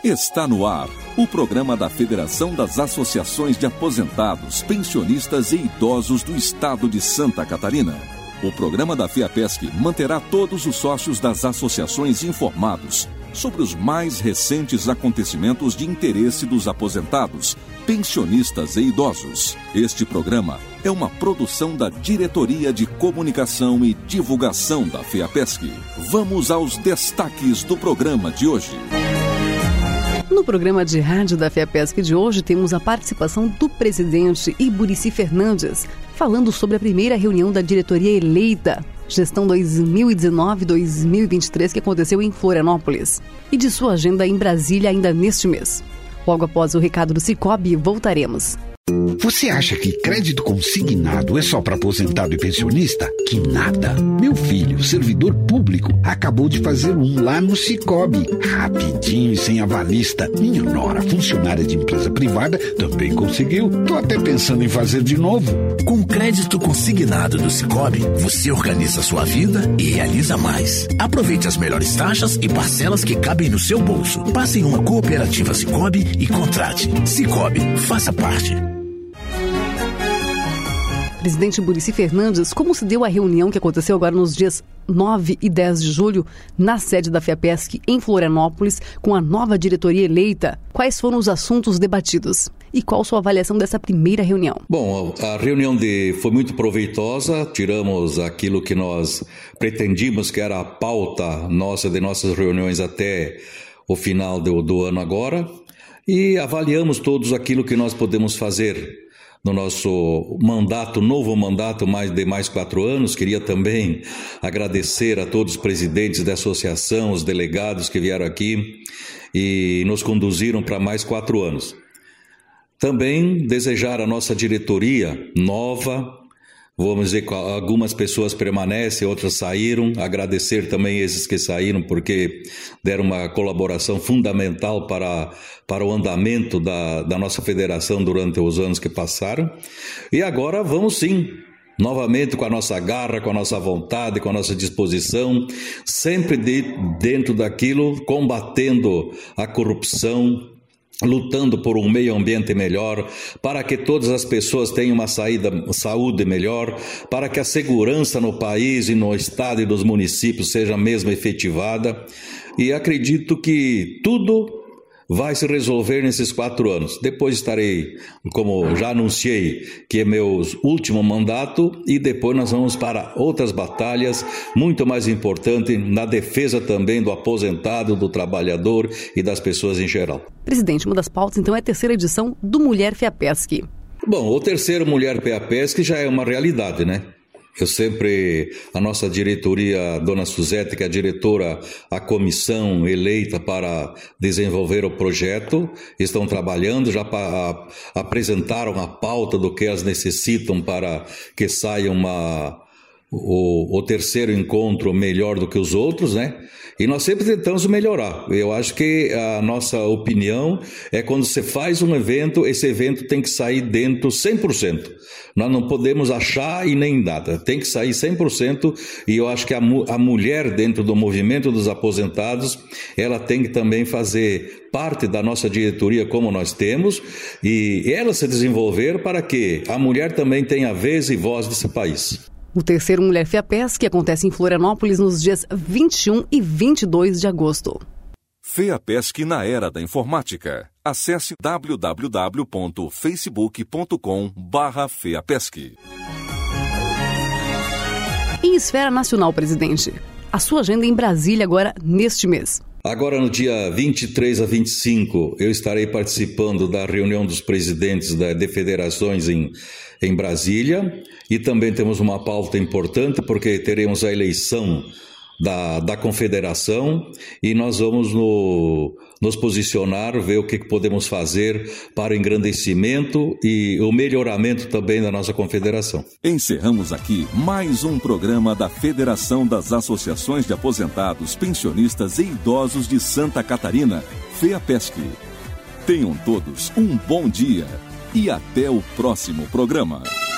Está no ar o programa da Federação das Associações de Aposentados, Pensionistas e Idosos do Estado de Santa Catarina. O programa da FEAPESC manterá todos os sócios das associações informados sobre os mais recentes acontecimentos de interesse dos aposentados, pensionistas e idosos. Este programa é uma produção da Diretoria de Comunicação e Divulgação da FEAPESC. Vamos aos destaques do programa de hoje. No programa de rádio da FEAPESC de hoje, temos a participação do presidente Iburici Fernandes, falando sobre a primeira reunião da diretoria eleita, gestão 2019-2023, que aconteceu em Florianópolis, e de sua agenda em Brasília ainda neste mês. Logo após o recado do Cicobi, voltaremos. Você acha que crédito consignado é só para aposentado e pensionista? Que nada! Meu filho, servidor público, acabou de fazer um lá no Cicobi. Rapidinho e sem avalista. Minha nora, funcionária de empresa privada, também conseguiu. Tô até pensando em fazer de novo. Com crédito consignado do Cicobi, você organiza sua vida e realiza mais. Aproveite as melhores taxas e parcelas que cabem no seu bolso. Passe em uma cooperativa Cicobi e contrate. Cicobi, faça parte. Presidente Iburici Fernandes, como se deu a reunião que aconteceu agora nos dias 9 e 10 de julho, na sede da FEAPESC em Florianópolis, com a nova diretoria eleita? Quais foram os assuntos debatidos? E qual sua avaliação dessa primeira reunião? Bom, a reunião foi muito proveitosa, tiramos aquilo que nós pretendíamos, que era a pauta de nossas reuniões até o final do ano agora, e avaliamos todos aquilo que nós podemos fazer no nosso novo mandato de mais 4 anos. Queria também agradecer a todos os presidentes da associação, os delegados que vieram aqui e nos conduziram para mais 4 anos. Também desejar à nossa diretoria nova, vamos dizer que algumas pessoas permanecem, outras saíram, agradecer também esses que saíram porque deram uma colaboração fundamental para o andamento da nossa federação durante os anos que passaram. E agora vamos sim, novamente com a nossa garra, com a nossa vontade, com a nossa disposição, sempre dentro daquilo, combatendo a corrupção, lutando por um meio ambiente melhor, para que todas as pessoas tenham uma saúde melhor, para que a segurança no país e no estado e nos municípios seja mesmo efetivada. E acredito que tudo vai se resolver nesses 4 anos. Depois estarei, como já anunciei, que é meu último mandato, e depois nós vamos para outras batalhas muito mais importantes na defesa também do aposentado, do trabalhador e das pessoas em geral. Presidente, uma das pautas então é a 3ª edição do Mulher FEAPESC. Bom, o 3º Mulher FEAPESC já é uma realidade, né? A nossa diretoria, Dona Suzete, que é a diretora, a comissão eleita para desenvolver o projeto, estão trabalhando, já apresentaram a pauta do que elas necessitam para que saia o 3º encontro melhor do que os outros, né? E nós sempre tentamos melhorar. Eu acho que a nossa opinião é quando você faz um evento, esse evento tem que sair dentro 100%. Nós não podemos achar e nem nada. Tem que sair 100%, e eu acho que a mulher dentro do movimento dos aposentados, ela tem que também fazer parte da nossa diretoria como nós temos, e ela se desenvolver para que a mulher também tenha vez e voz nesse país. O 3º Mulher FEAPESC, que acontece em Florianópolis nos dias 21 e 22 de agosto. FEAPESC na era da informática. Acesse www.facebook.com/FEAPESC. Em esfera nacional, presidente, a sua agenda em Brasília agora neste mês. Agora, no dia 23 a 25, eu estarei participando da reunião dos presidentes de federações em Brasília, e também temos uma pauta importante porque teremos a eleição da confederação, e nós vamos nos posicionar, ver o que podemos fazer para o engrandecimento e o melhoramento também da nossa confederação. Encerramos aqui mais um programa da Federação das Associações de Aposentados, Pensionistas e Idosos de Santa Catarina, FEAPESC. Tenham todos um bom dia e até o próximo programa.